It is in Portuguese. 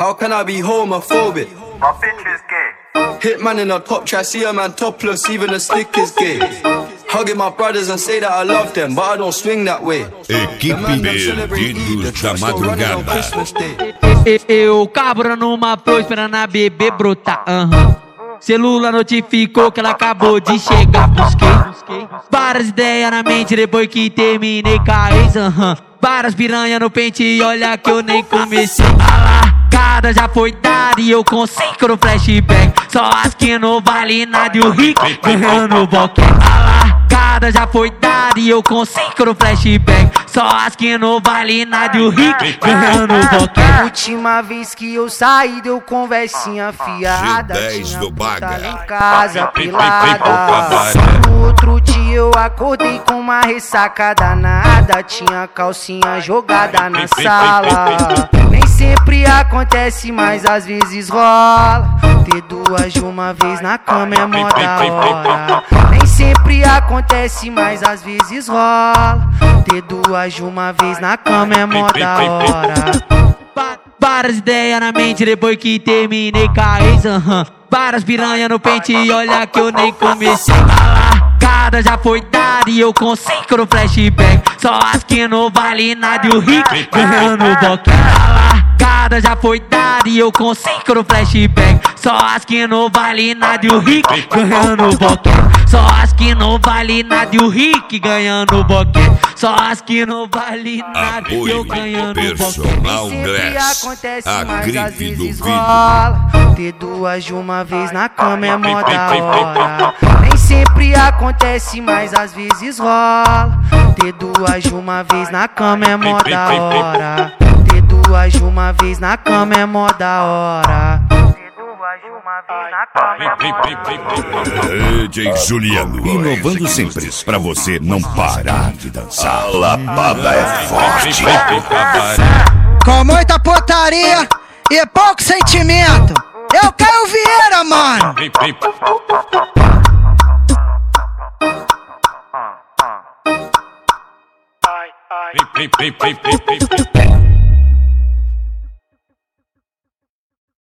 How can I be homophobic? My bitch is gay. Hitman in a top try, see a man topless, even the stick is gay. Hugging my brothers and say that I love them, but I don't swing that way. Equipe Perdidos da Madrugada. Eu cabra numa flor esperando a bebê brotar. Celular notificou que ela acabou de chegar. Busquei várias ideias na mente depois que terminei com a ex. Várias piranha no pente e olha que eu nem comecei. A largada já foi dada e eu consigo no flashback. Só as que não vale nada e o rico ganhando o boquete. A largada já foi dada e eu consigo no flashback. Só as que não vale nada e o rico ganhando o boquete. Última vez que eu saí deu conversinha fiada. G10 do Baga. Em casa pelada. No outro dia eu acordei com uma ressaca danada. Tinha calcinha jogada na sala. Nem sempre acontece, mas às vezes rola. Ter duas de uma vez na cama é mó da hora. Nem sempre acontece, mas às vezes rola. Ter duas de uma vez na cama é mó da hora. Várias ideias na mente depois que terminei com a ex. Várias piranha no pente e olha que eu nem comecei. A largada já foi dada e eu consigo no flashback. Só as que não vale nada e o rico ganhando o boquete. A largada já foi dada e eu consigo no flashback. Só as que não vale nada e o rico ganhando o boquete. Só as que não vale nada e o rico ganhando o boquete. Só as que não vale nada e eu ganhando o boquete. Personal Glass, acontece, a mas às grife do vezes vídeo. rola. Ter duas de uma vez na cama é mó da hora. Nem sempre acontece, mas às vezes rola. Ter duas de uma vez na cama é mó da hora. Ter duas de uma vez na cama é mó da hora. DJ Juliano, inovando sempre pra você não parar de dançar. A lapada é forte. Com muita putaria e pouco sentimento. Eu Caio Vieira, mano.